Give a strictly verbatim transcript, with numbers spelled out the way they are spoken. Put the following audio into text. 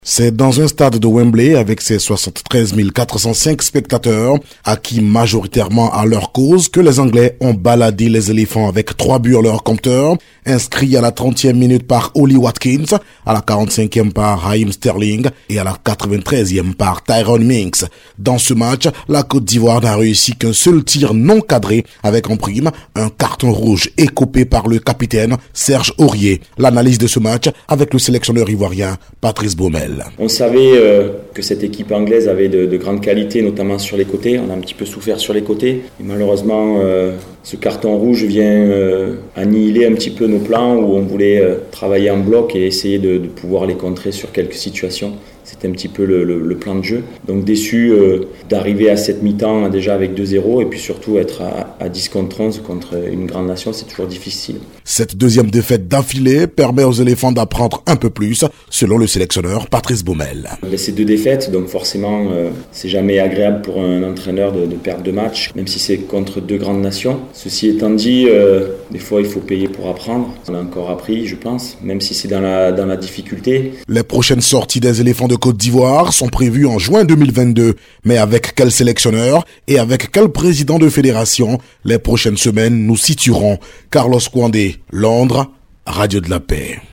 C'est dans un stade de Wembley avec ses soixante-treize mille quatre cent cinq spectateurs, acquis majoritairement à leur cause, que les Anglais ont baladé les éléphants avec trois buts à leur compteur, inscrits à la trentième minute par Ollie Watkins, à la quarante-cinquième par Raheem Sterling et à la quatre-vingt-treizième par Tyrone Mings. Dans ce match, la Côte d'Ivoire n'a réussi qu'un seul tir non cadré avec en prime un carton rouge écopé par le capitaine Serge Aurier. L'analyse de ce match avec le sélectionneur ivoirien Patrice Baumel. On savait euh, que cette équipe anglaise avait de, de grandes qualités, notamment sur les côtés. On a un petit peu souffert sur les côtés. Et malheureusement, euh, ce carton rouge vient euh, annihiler un petit peu nos plans où on voulait euh, travailler en bloc et essayer de, de pouvoir les contrer sur quelques situations. C'était un petit peu le, le, le plan de jeu. Donc déçu euh, d'arriver à cette mi-temps déjà avec deux zéro et puis surtout être à, à dix contre onze contre une grande nation, c'est toujours difficile. Cette deuxième défaite d'affilée permet aux éléphants d'apprendre un peu plus, selon le sélectionneur Patrice Baumel. Ces deux défaites, donc forcément, euh, c'est jamais agréable pour un entraîneur de, de perdre deux matchs, même si c'est contre deux grandes nations. Ceci étant dit, euh, des fois il faut payer pour apprendre. On a encore appris, je pense, même si c'est dans la, dans la difficulté. Les prochaines sorties des éléphants de Côte d'Ivoire sont prévues en juin deux mille vingt-deux. Mais avec quel sélectionneur et avec quel président de fédération, les prochaines semaines nous situerons. Carlos Kouandé, Londres, Radio de la Paix.